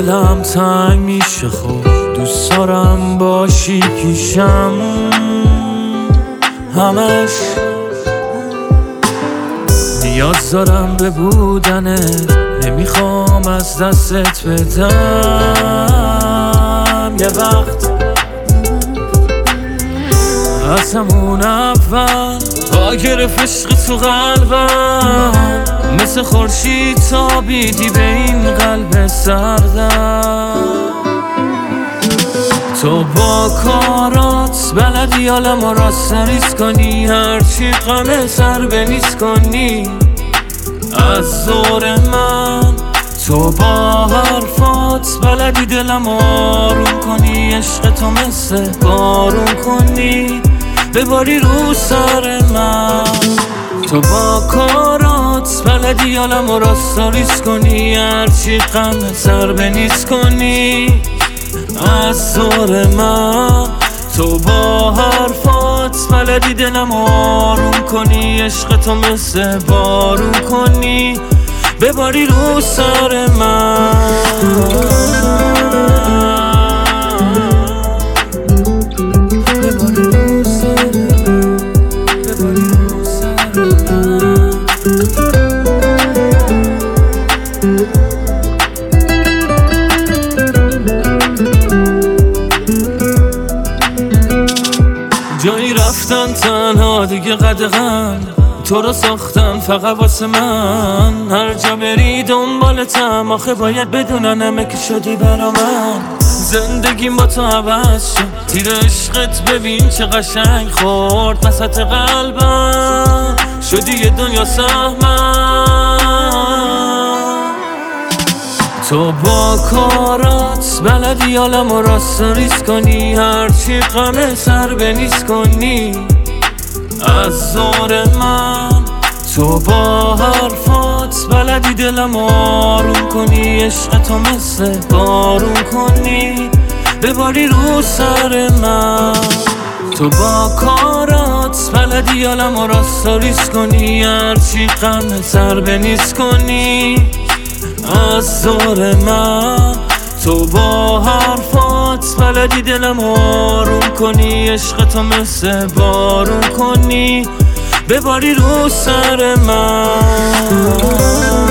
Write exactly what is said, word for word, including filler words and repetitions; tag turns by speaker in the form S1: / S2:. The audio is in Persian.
S1: دلم تنگ میشه، خب دوست دارم باشی پیشم همش. نیاز دارم به بودنت، نمیخوام از دستت بدم. یه وقت از همون اول با گرفت عشق تو قلبم، مثل خورشید تابیدی به این قلب سردم. تو با کارات بلدی حالمو راست ریز کنی، هرچی غم سر بنیز کنی از دور من. تو با حرفات بلدی دلم آروم کنی، عشق تو مثل بارون کنی بباری رو سر من. تو با کارات بلدی حالمو راست ریز کنی، هرچی غم سر بنیز کنی از دور من. تو با حرفات بلدی دلم آروم کنی، عشق تو مثل بارون کنی بباری رو سر من. جایی رفتن تنها دیگه قدغن، تو رو ساختن فقط واسه من. هر جا بری دنبالتم، آخه باید بدونن همه که شدی برا من. زندگیم با تو عوض شد، تیر عشقت ببین چه قشنگ خورد وسط قلبم، شدی یه دنیا سهمم. تو با کارات بلدی حالمو راست ریز کنی، هرچی غم سر بنیز کنی از دور من. تو با حرفات بلدی دلم آروم کنی، عشق تو مثل بارون کنی بباری رو سر من. تو با کارات بلدی حالمو راست ریز کنی، هرچی غم سر بنیز کنی از دور من. تو با حرفات بلدی دلم آروم کنی، عشق تو مثل بارون کنی بباری رو سر من.